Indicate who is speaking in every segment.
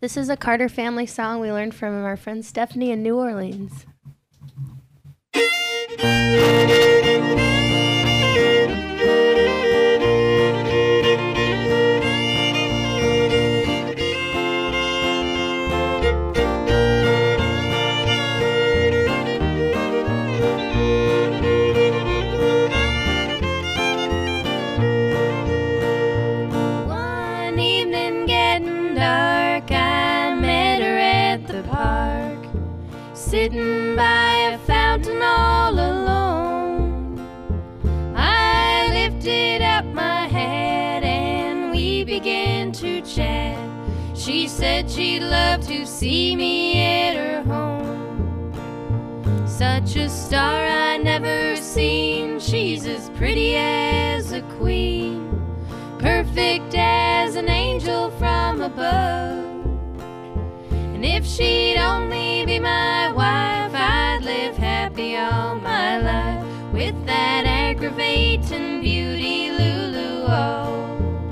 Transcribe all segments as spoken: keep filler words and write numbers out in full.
Speaker 1: This is a Carter family song we learned from our friend Stephanie in New Orleans.
Speaker 2: One evening getting dark, I met her at the park, sitting by a fountain all alone. I lifted up my hat and we began to chat. She said she'd love to see me at her home. Such a star I never seen, she's as pretty as a queen, perfect as an angel from above. And if she'd only be my wife, I'd live happy all my life with that aggravating beauty Lulu Walls.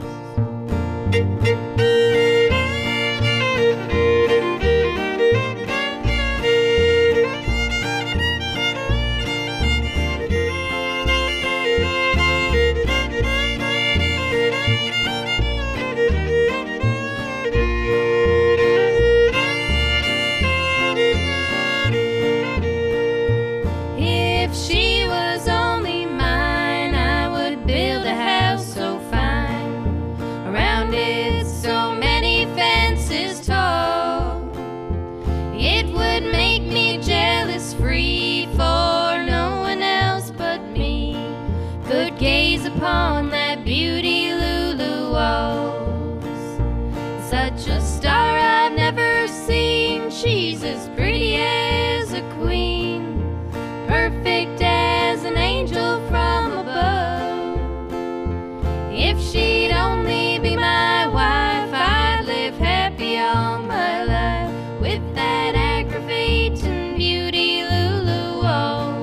Speaker 2: If she was only mine, I would build a house so fine, around it so many fences tall. It would make me jealous free, for no one else but me could gaze upon that beauty Lulu Walls. Such a star I've never seen, she's as pretty as a queen, perfect as an angel from above. If she'd only be my wife, I'd live happy all my life with that aggravating beauty Lulu Walls.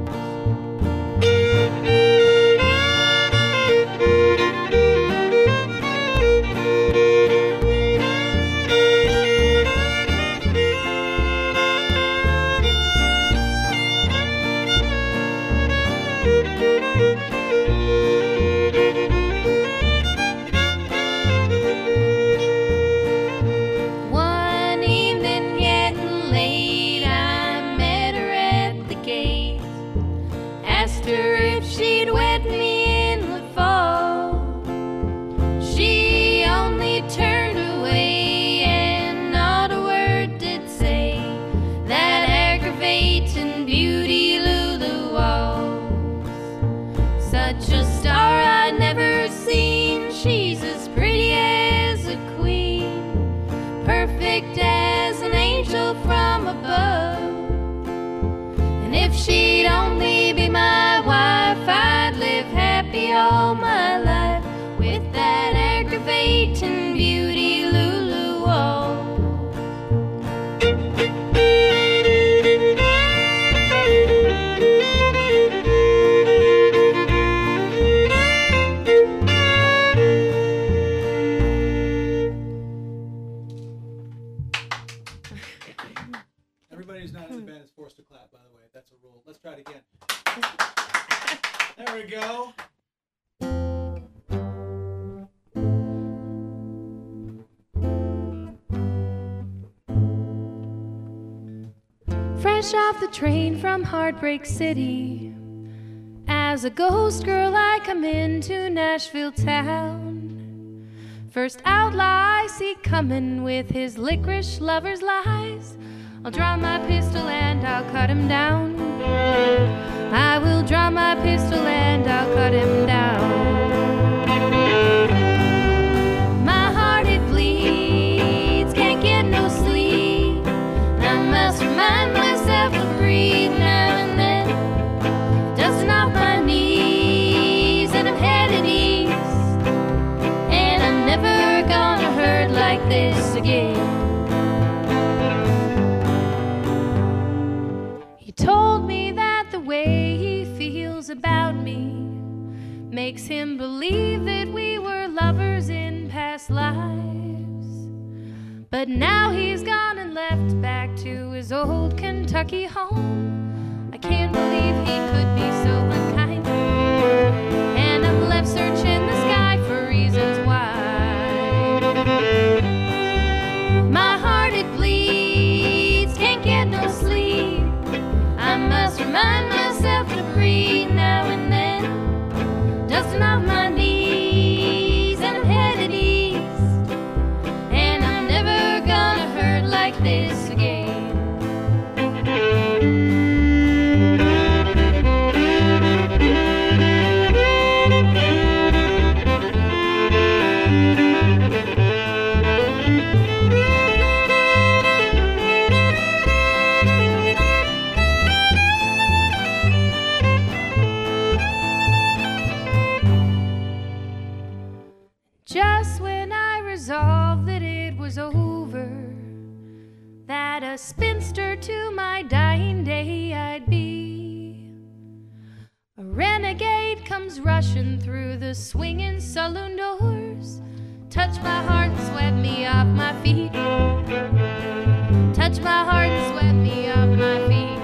Speaker 2: One evening getting late, I met her at the gate, asked her if she'd wed me in the fall. She only turned away and not a word did say, that aggravating beauty Lulu Walls. Such a star I'd never seen, she's as pretty as a queen, perfect as an angel from above. And if she'd only be my wife, I'd live happy all my life with that aggravating beauty Lulu Walls.
Speaker 3: Everybody who's not in the band is forced to clap, by the way. That's a rule. Let's try it again. There we go.
Speaker 2: Fresh off the train from Heartbreak City, as a ghost girl I come into Nashville town. First outlaw I see coming with his licorice lover's lies. I'll draw my pistol and I'll cut him down. I will draw my pistol and I'll cut him down. My heart it bleeds, can't get no sleep. I must remind myself to breathe now and then. Dusting off my knees and I'm headed east, and I'm never gonna hurt like this again. He told me that the way he feels about me makes him believe that we were lovers in past lives. But now he's gone and left back to his old Kentucky home. I can't believe he could be so unkind, and I'm left searching the sky for reasons why. My heart it bleeds, can't get no sleep. I must remind myself to breathe now and then, dusting off my knees, and I'm headed east, and I'm never gonna hurt like this again. Just when I resolved that it was over, that a spinster to my dying day I'd be, a renegade comes rushing through the swinging saloon doors, touch my heart and swept me off my feet, touch my heart and swept me off my feet.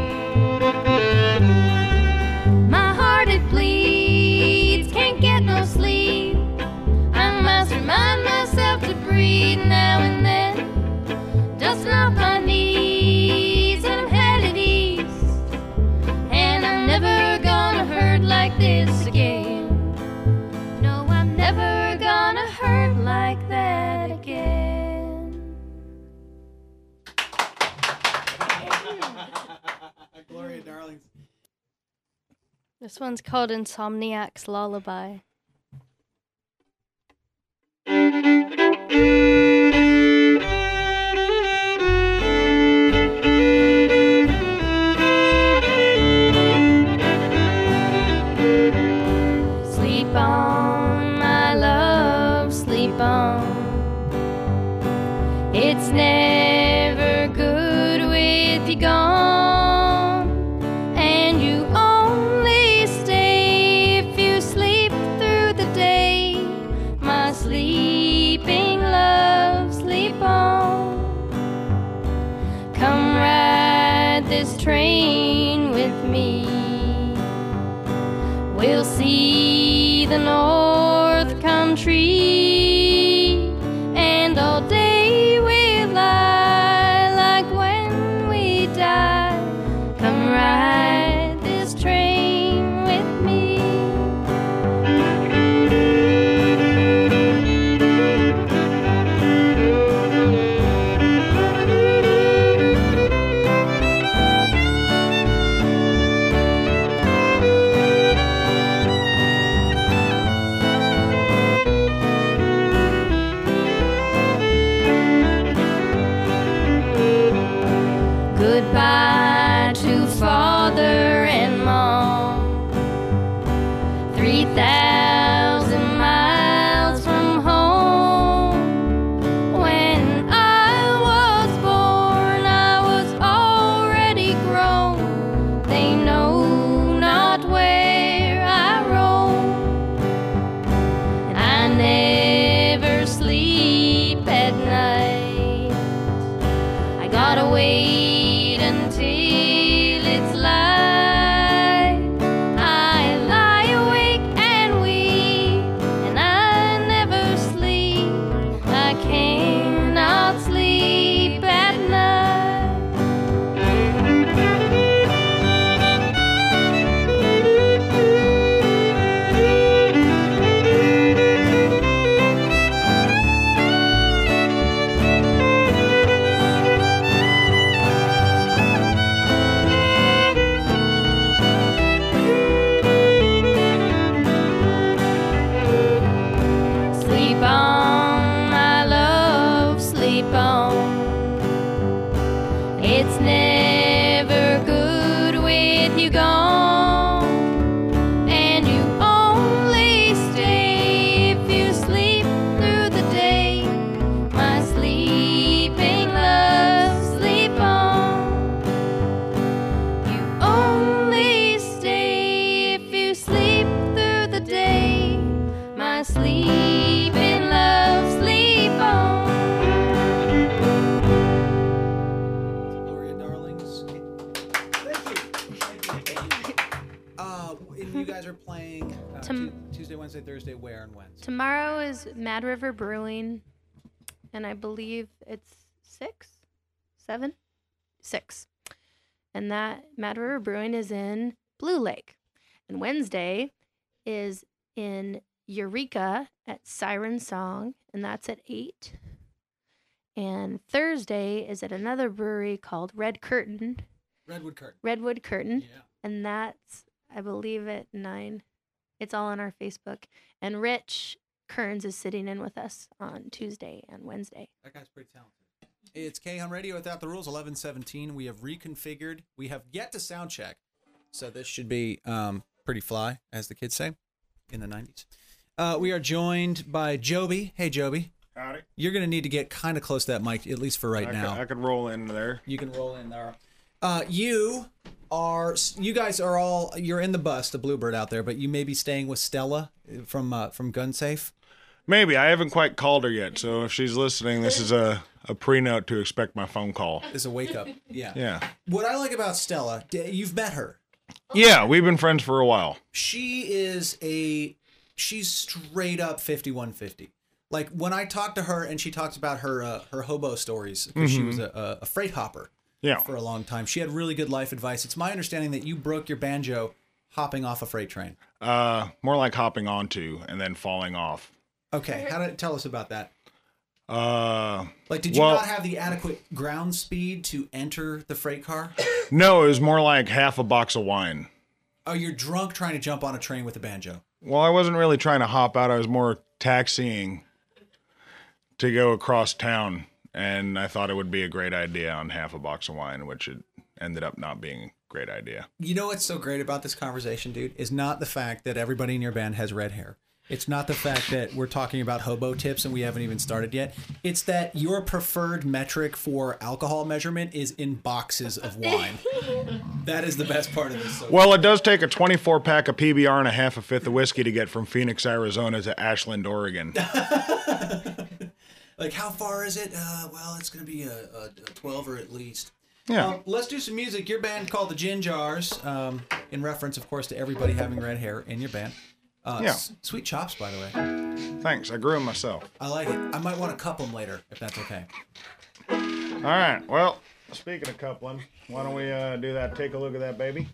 Speaker 2: My heart it bleeds, can't get no sleep. I must remind myself to breathe now and then, dusting off my knees, and I'm headed east, and I'm never gonna hurt like this again. No, I'm never gonna hurt like that again.
Speaker 3: Gloria Darlings.
Speaker 4: This one's called Insomniac's Lullaby.
Speaker 2: Sleep on, my love, sleep on. It's never good with you gone, and you only stay if you sleep through the day. My sleeping love, sleep on. Come ride this train with me. We'll see the North Country, and all day we'll lie like when we die. Come ride this train with me. Goodbye to father and mom. Three thousand miles from home. When I was born, I was already grown. They know not where I roam, and I never sleep at night. I gotta wait until it's light. I lie awake and weep, and I never sleep. I cannot sleep at Sleep on, my love, sleep on. It's never good with you gone, and you only stay if you sleep through the day. My sleeping love, sleep on. You only stay if you sleep through the day. My sleeping love, sleep on.
Speaker 3: Uh,
Speaker 1: Tom-
Speaker 3: Tu- Tuesday, Wednesday, Thursday, where and when?
Speaker 1: Tomorrow is Mad River Brewing, and I believe it's six, seven, six. And that Mad River Brewing is in Blue Lake. And Wednesday is in Eureka at Siren Song, and that's at eight. And Thursday is at another brewery called Red Curtain,
Speaker 3: Redwood Curtain.
Speaker 1: Redwood Curtain,
Speaker 3: Yeah.
Speaker 1: and that's, I believe, at nine. It's all on our Facebook. And Rich Kearns is sitting in with us on Tuesday and Wednesday.
Speaker 3: That guy's pretty talented. It's K-Hun Radio Without the Rules, eleven seventeen. We have reconfigured. We have yet to sound check. So this should be um, pretty fly, as the kids say, in the nineties. Uh, we are joined by Joby. Hey, Joby.
Speaker 5: Howdy.
Speaker 3: You're going to need to get kind of close to that mic, at least for right
Speaker 5: I
Speaker 3: now.
Speaker 5: Could, I could roll in there.
Speaker 3: You can roll in there. Uh, you are, you guys are all, you're in the bus, the Bluebird out there, but you may be staying with Stella from uh, from Gunsafe.
Speaker 5: Maybe. I haven't quite called her yet, so if she's listening, this is a, a pre-note to expect my phone call.
Speaker 3: This is a wake up. Yeah.
Speaker 5: Yeah.
Speaker 3: What I like about Stella, d- you've met her.
Speaker 5: Yeah, we've been friends for a while.
Speaker 3: She is a, she's straight up fifty-one fifty. Like when I talk to her and she talks about her uh, her hobo stories, because she was a, a, a freight hopper
Speaker 5: Yeah.
Speaker 3: for a long time. She had really good life advice. It's my understanding that you broke your banjo hopping off a freight train.
Speaker 5: Uh, more like hopping onto and then falling off.
Speaker 3: Okay, how did tell us about that?
Speaker 5: Uh,
Speaker 3: Like, did you
Speaker 5: well,
Speaker 3: not have the adequate ground speed to enter the freight car?
Speaker 5: no, it was more like half a box of wine.
Speaker 3: Oh, you're drunk trying to jump on a train with a banjo.
Speaker 5: Well, I wasn't really trying to hop out. I was more taxiing to go across town, and I thought it would be a great idea on half a box of wine, which it ended up not being a great idea.
Speaker 3: You know what's so great about this conversation, dude, is not the fact that everybody in your band has red hair. It's not the fact that we're talking about hobo tips and we haven't even started yet. It's that your preferred metric for alcohol measurement is in boxes of wine. That is the best part of this. So
Speaker 5: Well, it does take a twenty-four pack of P B R and a half a fifth of whiskey to get from Phoenix, Arizona to Ashland, Oregon.
Speaker 3: like, how far is it? Uh, well, it's going to be a, a, a twelve-er at least.
Speaker 5: Yeah.
Speaker 3: Um, let's do some music. Your band called the Gin Jars, um, in reference, of course, to everybody having red hair in your band. Uh,
Speaker 5: Yeah.
Speaker 3: s- sweet chops, by the way.
Speaker 5: Thanks. I grew them myself.
Speaker 3: I like it. I might want to cup them later, if that's okay.
Speaker 5: All right. Well, speaking of coupling, why don't we uh, do that? Take a look at that, baby.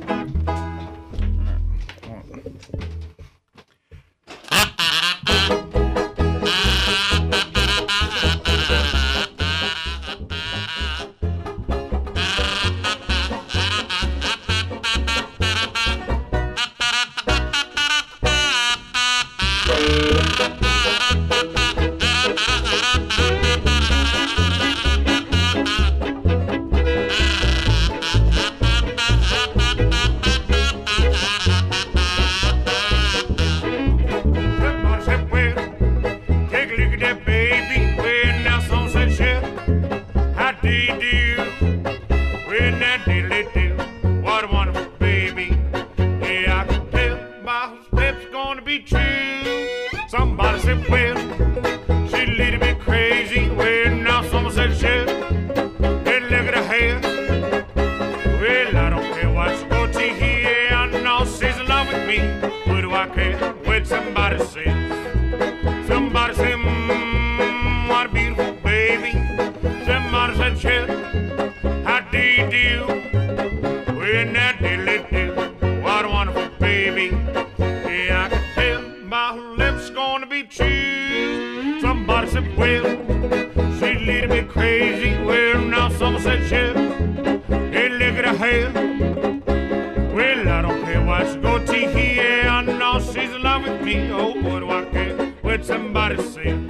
Speaker 5: Somebody said, well, take a look at that baby. Well, now some said, shit, how do you do? Well, now diddly do. What a wonderful baby. Yeah, I can tell by her steps gonna be true. Somebody said, well, she's a little bit crazy. Well, now someone said, shit, hey, look at her hair. Well, I don't care what she go to here. I know she's in love with me. What do I care what somebody says? Somebody said, mmm, what a beautiful baby. Somebody said, shit, how do you do? Well, now diddly do. What a wonderful baby. Yeah, I can tell by her lips gonna be true. Somebody said, well, she's a little bit crazy. Well, now someone said, shit, hey, look at her hair. Well, I don't care what she go to here. I know she's in love with me. Oh, what do I care what somebody says?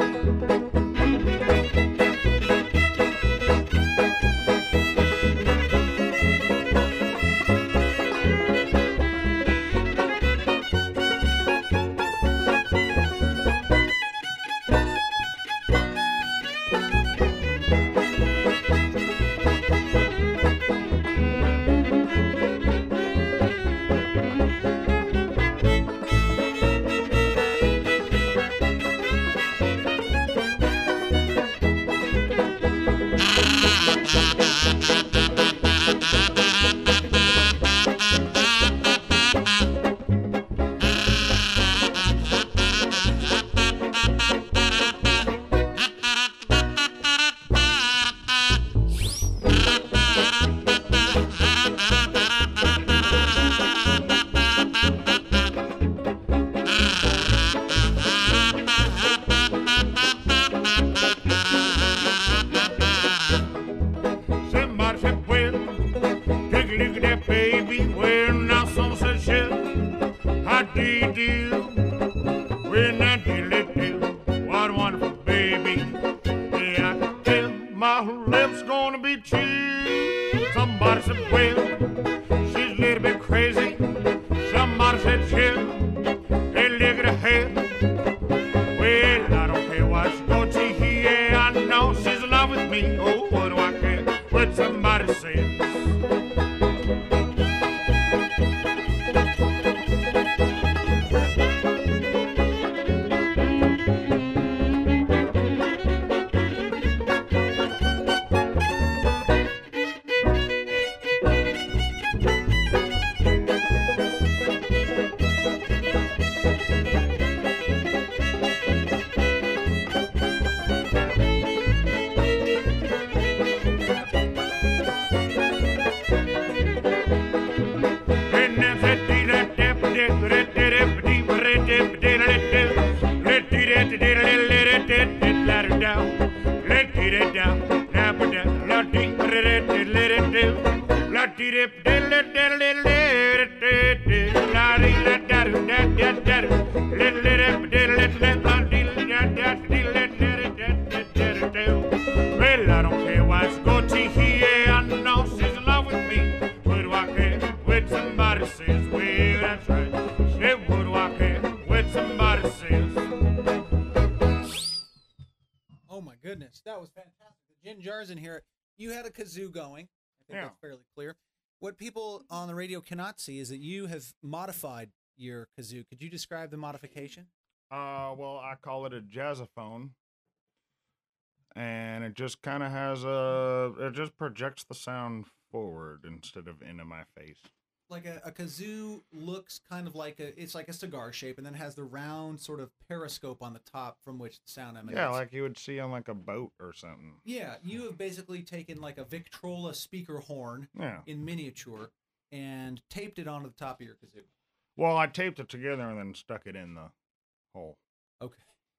Speaker 5: my lips gonna be chewed. Somebody said, well, she's a little bit crazy. Somebody said, chill. Hey, look at her hair. Well, I don't care what she go to here. I know she's in love with me. Oh, what do I care what somebody says? Well, I don't care why she go to here. I know she's in love with me. What do I care what somebody says? Well, that's right. Say, what do I care what somebody says?
Speaker 3: Oh my goodness, that was fantastic. The gin jars in here. You had a kazoo going. I think
Speaker 5: Yeah.
Speaker 3: that's fairly clear. What people on the radio cannot see is that you have modified your kazoo. Could you describe the modification?
Speaker 5: Uh, well, I call it a jazzophone. And it just kind of has a, it just projects the sound forward instead of into my face.
Speaker 3: Like a, a kazoo looks kind of like a, it's like a cigar shape, and then has the round sort of periscope on the top from which the sound emanates.
Speaker 5: Yeah, like you would see on like a boat or something.
Speaker 3: Yeah, you have basically taken like a Victrola speaker horn
Speaker 5: Yeah.
Speaker 3: in miniature and taped it onto the top of your kazoo.
Speaker 5: Well, I taped it together and then stuck it in the hole.
Speaker 3: Okay.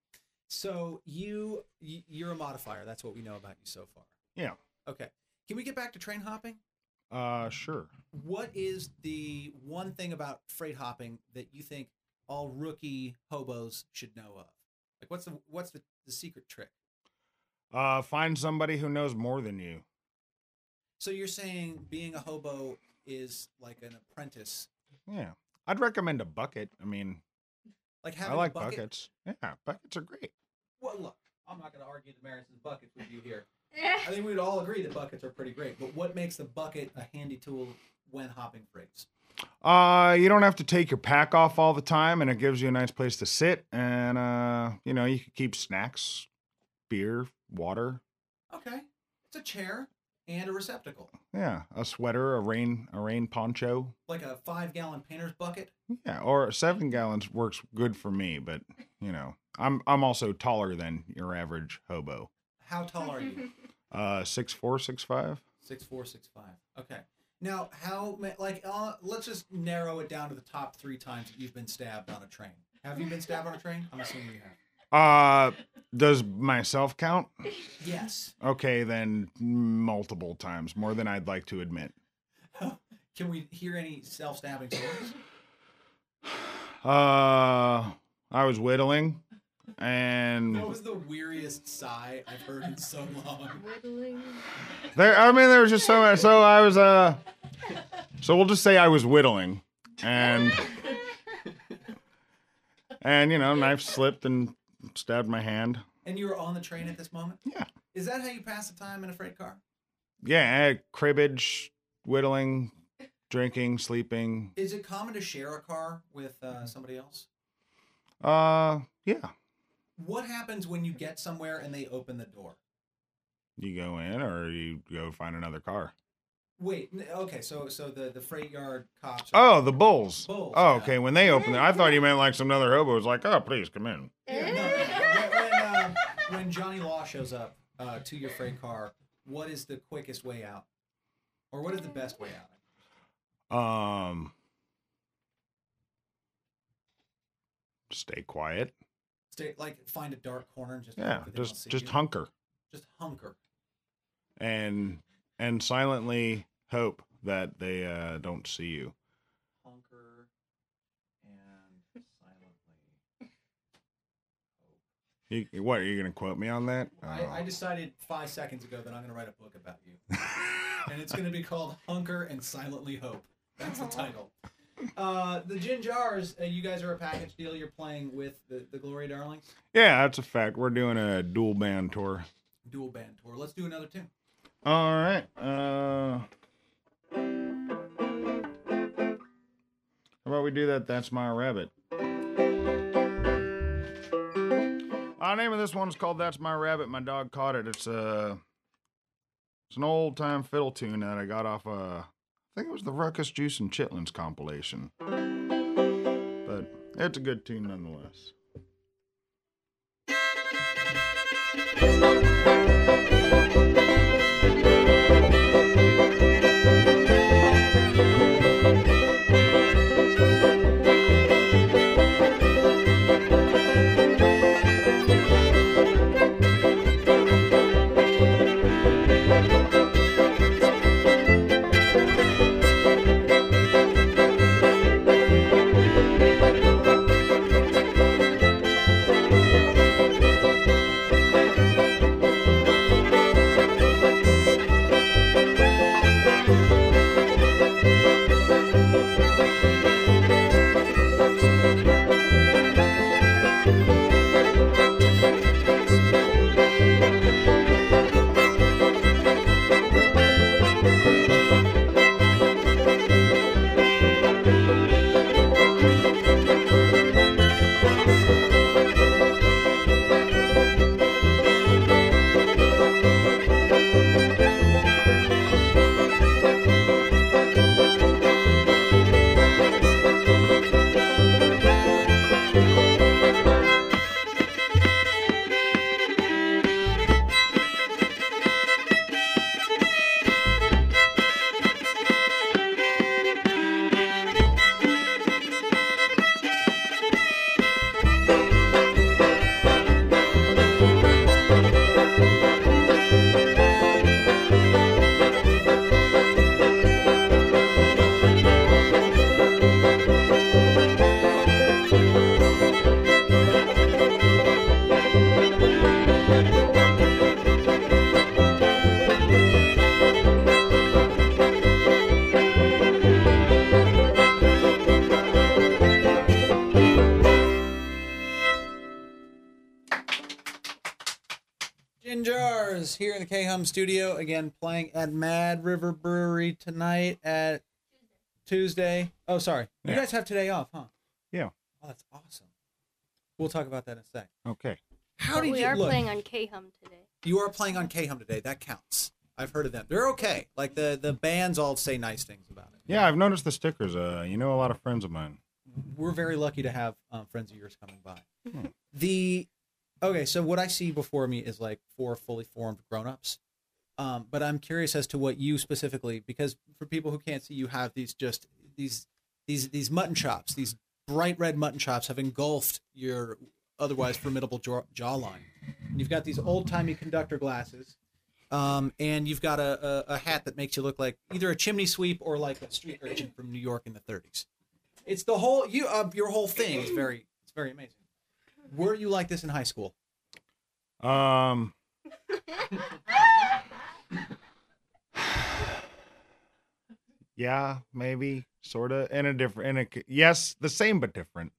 Speaker 3: So you, y- you're a modifier. That's what we know about you so far.
Speaker 5: Yeah.
Speaker 3: Okay. Can we get back to train hopping?
Speaker 5: Uh, sure.
Speaker 3: What is the one thing about freight hopping that you think all rookie hobos should know of? Like, what's the what's the, the secret trick?
Speaker 5: Uh, find somebody who knows more than you.
Speaker 3: So you're saying being a hobo is like an apprentice,
Speaker 5: Yeah. I'd recommend a bucket. I mean,
Speaker 3: like having
Speaker 5: I like
Speaker 3: a bucket?
Speaker 5: buckets. Yeah, buckets are great.
Speaker 3: Well, look, I'm not going to argue the merits of buckets with you here. I think we'd all agree that buckets are pretty great. But what makes the bucket a handy tool when hopping freights?
Speaker 5: Uh, you don't have to take your pack off all the time, and it gives you a nice place to sit. And uh, you know, you can keep snacks, beer, water.
Speaker 3: Okay, it's a chair and a receptacle,
Speaker 5: Yeah, a sweater, a rain, a rain poncho.
Speaker 3: like a five-gallon painter's bucket.
Speaker 5: Yeah, or seven gallons works good for me. But you know, I'm I'm also taller than your average hobo.
Speaker 3: How tall are you?
Speaker 5: Uh, six four, six five.
Speaker 3: Six four, six five. Okay. Now, how ma- like uh, let's just narrow it down to the top three times that you've been stabbed on a train. Have you been stabbed on a train? I'm assuming you have.
Speaker 5: Uh, does myself count?
Speaker 3: Yes.
Speaker 5: Okay, then multiple times, more than I'd like to admit.
Speaker 3: Can we hear any self-stabbing stories?
Speaker 5: Uh, I was whittling, and
Speaker 3: That was the weariest sigh I've heard in so long.
Speaker 5: there. I mean, there was just so much. So I was uh, so we'll just say I was whittling, and and you know, knife slipped and stabbed my hand.
Speaker 3: And you were on the train at this moment?
Speaker 5: Yeah.
Speaker 3: Is that how you pass the time in a freight car?
Speaker 5: Yeah, cribbage, whittling, drinking, sleeping.
Speaker 3: Is it common to share a car with uh, somebody else?
Speaker 5: Uh, yeah.
Speaker 3: What happens when you get somewhere and they open the door?
Speaker 5: You go in, or you go find another car.
Speaker 3: Wait, n- okay, so so the, the freight yard cops. Are,
Speaker 5: Oh, the bulls.
Speaker 3: Bulls,
Speaker 5: Oh,
Speaker 3: yeah.
Speaker 5: okay. When they opened it, I thought you meant like some other hobo was like, "Oh, please come in."
Speaker 3: Yeah, no, no, no. When, when, uh, when Johnny Law shows up uh, to your freight car, what is the quickest way out? Or what is the best way out?
Speaker 5: Um, stay quiet.
Speaker 3: Stay, like, find a dark corner and just
Speaker 5: Yeah,
Speaker 3: hope that they don't
Speaker 5: just
Speaker 3: see
Speaker 5: just
Speaker 3: you?
Speaker 5: hunker
Speaker 3: Just hunker.
Speaker 5: and and silently hope that they uh, don't see you.
Speaker 3: Hunker and silently hope.
Speaker 6: You, what, are you going to quote me on that?
Speaker 3: I,
Speaker 6: Oh.
Speaker 3: I decided five seconds ago that I'm going to write a book about you. And it's going to be called Hunker and Silently Hope. That's the title. Uh, the Gin Jars, uh, you guys are a package deal. You're playing with the, the Gloria Darlings.
Speaker 6: Yeah, that's a fact. We're doing a dual band tour.
Speaker 3: Dual band tour. Let's do another tune.
Speaker 6: All right. Uh, how about we do that? That's My Rabbit. The name of this one is called That's My Rabbit. My dog caught it. It's a, it's an old time fiddle tune that I got off uh, I think it was the Ruckus Juice and Chitlins compilation. But it's a good tune nonetheless.
Speaker 3: Gin Jars here in the K-Hum studio, again playing at Mad River Brewery tonight at Tuesday. Oh, sorry. You
Speaker 6: Yeah.
Speaker 3: guys have today off, huh?
Speaker 6: Yeah.
Speaker 3: Oh, that's awesome. We'll talk about that in a sec.
Speaker 6: Okay.
Speaker 3: How
Speaker 4: But
Speaker 3: did
Speaker 4: we
Speaker 3: you
Speaker 4: are
Speaker 3: look?
Speaker 4: playing on K-Hum today.
Speaker 3: You are playing on K-Hum today. That counts. I've heard of them. They're okay. Like the the bands all say nice things about it.
Speaker 6: Yeah, I've noticed the stickers. Uh, you know, a lot of friends of mine.
Speaker 3: We're very lucky to have um, friends of yours coming by.
Speaker 6: Hmm.
Speaker 3: The okay, so what I see before me is like four fully formed grown-ups. Um, but I'm curious as to what you specifically, because for people who can't see, you have these just these these these mutton chops, these bright red mutton chops have engulfed your otherwise formidable jaw- jawline. And you've got these old-timey conductor glasses, um, and you've got a, a, a hat that makes you look like either a chimney sweep or like a street urchin from New York in the thirties. It's the whole you uh, your whole thing is very it's very amazing. Were you like this in high school?
Speaker 6: Um. Yeah, maybe, sorta, in a different, in a yes, the same but different.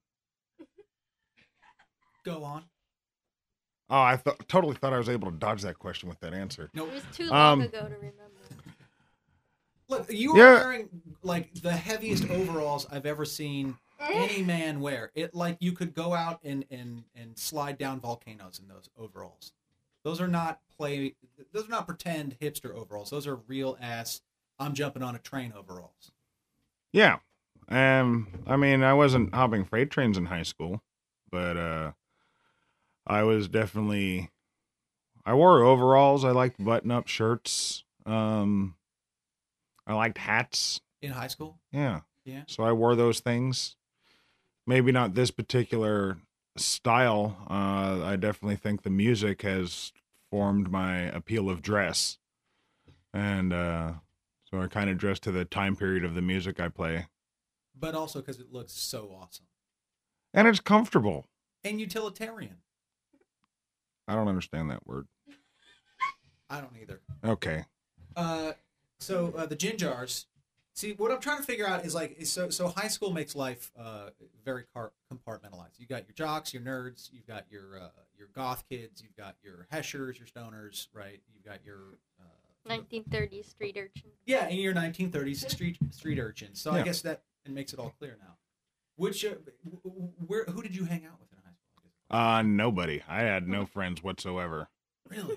Speaker 3: Go on.
Speaker 6: Oh, I thought totally thought I was able to dodge that question with that answer.
Speaker 3: Nope.
Speaker 4: It was too long
Speaker 6: Um,
Speaker 4: ago to remember.
Speaker 3: Look, you are
Speaker 6: Yeah.
Speaker 3: wearing like the heaviest overalls I've ever seen any man wear. It like you could go out and and and slide down volcanoes in those overalls. Those are not play. Those are not pretend hipster overalls. Those are real ass. I'm jumping on a train overalls.
Speaker 6: Yeah. Um, I mean, I wasn't hopping freight trains in high school, but uh, I was definitely. I wore overalls. I liked button-up shirts. Um, I liked hats.
Speaker 3: In high school?
Speaker 6: Yeah.
Speaker 3: Yeah.
Speaker 6: So I wore those things. Maybe not this particular style. Uh, I definitely think the music has formed my appeal of dress. And uh, so I kind of dress to the time period of the music I play.
Speaker 3: But also because it looks so awesome.
Speaker 6: And it's comfortable.
Speaker 3: And utilitarian.
Speaker 6: I don't understand that word.
Speaker 3: I don't either.
Speaker 6: Okay.
Speaker 3: Uh, so uh, the gin jars. See, what I'm trying to figure out is like, is so so high school makes life uh, very car- compartmentalized. You got your jocks, your nerds, you've got your uh, your goth kids, you've got your heshers, your stoners, right? You've got your uh,
Speaker 4: nineteen thirties street urchin.
Speaker 3: yeah, and your nineteen thirties street street urchins. So
Speaker 6: Yeah.
Speaker 3: I guess that it makes it all clear now. Which uh, where who did you hang out with in high school?
Speaker 6: Uh, nobody. I had no friends whatsoever.
Speaker 3: Really?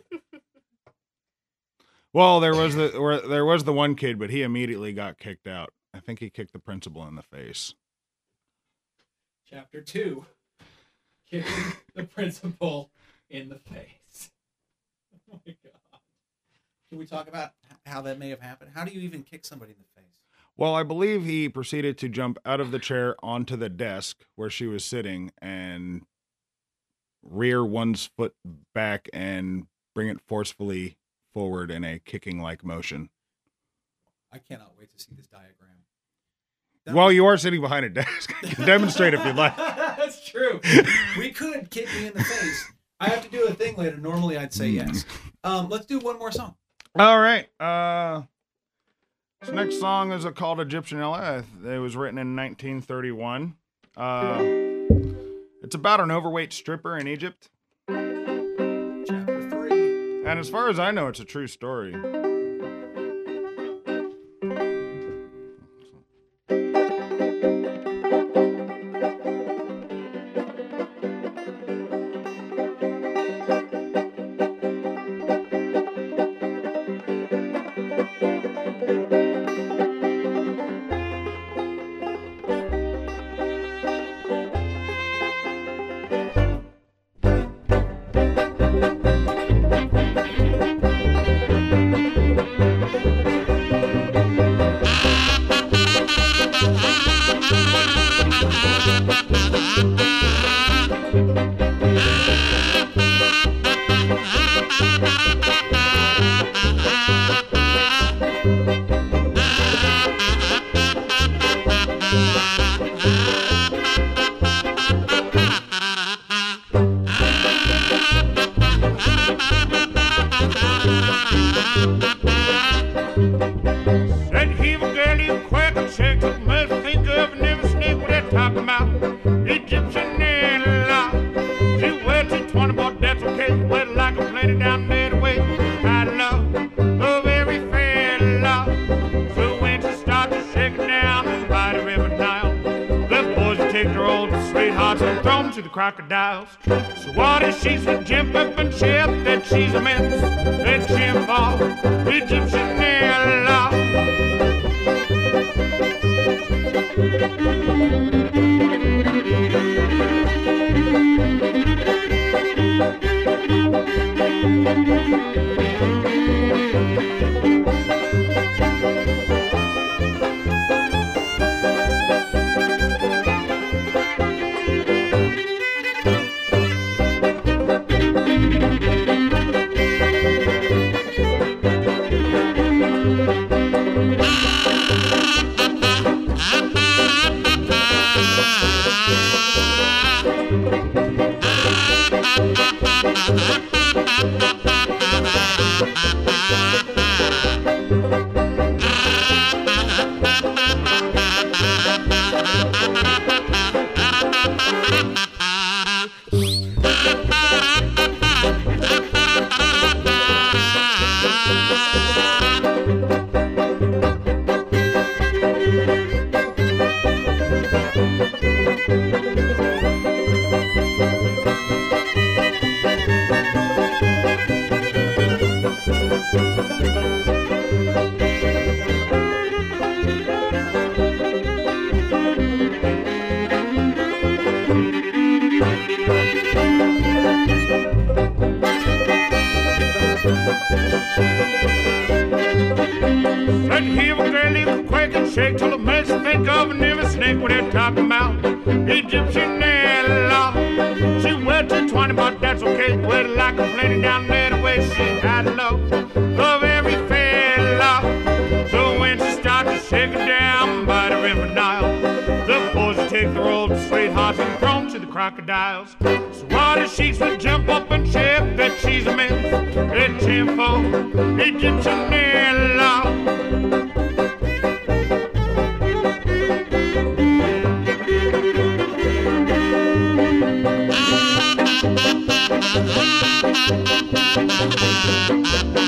Speaker 6: Well, there was the or, there was the one kid, but he immediately got kicked out. I think he kicked the principal in the face.
Speaker 3: Chapter two, kicking the principal in the face. Oh my god! Can we talk about how that may have happened? How do you even kick somebody in the face?
Speaker 6: Well, I believe he proceeded to jump out of the chair onto the desk where she was sitting and rear one's foot back and bring it forcefully forward in a kicking-like motion.
Speaker 3: I cannot wait to see this diagram.
Speaker 6: Well, you are sitting behind a desk. You can demonstrate if you'd like.
Speaker 3: That's true. We could kick me in the face. I have to do a thing later. Normally, I'd say yes. Um, let's do one more song.
Speaker 6: All right. Uh, this next song is called Egyptian Ella. It was written in nineteen thirty-one. Uh, it's about an overweight stripper in Egypt.
Speaker 3: Chapter three.
Speaker 6: And as far as I know, it's a true story.
Speaker 5: Said he was girl, you quack and shake. Must think of never snake what they talking about. Egyptian Ella. She went to twenty, but that's okay. Wet like a plenty down there the way. I love of every fella. So when she started to shake it down by the river Nile, the boys take their old sweethearts and throw them to the crocodiles. So what is she so jump up and chip that she's a mess? That Jim Ball, Egyptian Ella. Said he was girl, he was quake and shake till the mess think of an never snake what they're talking about. Egyptian Ella. She went to twenty, but that's okay. Wet like a plenty down there the way she had love of every fella. So when she started to shake it down by the river Nile, the boys take their old sweethearts and throw them to the crocodiles. So what the sheiks would jump up and shout that she's a man. That tempo, Egyptian law.
Speaker 2: Thank you.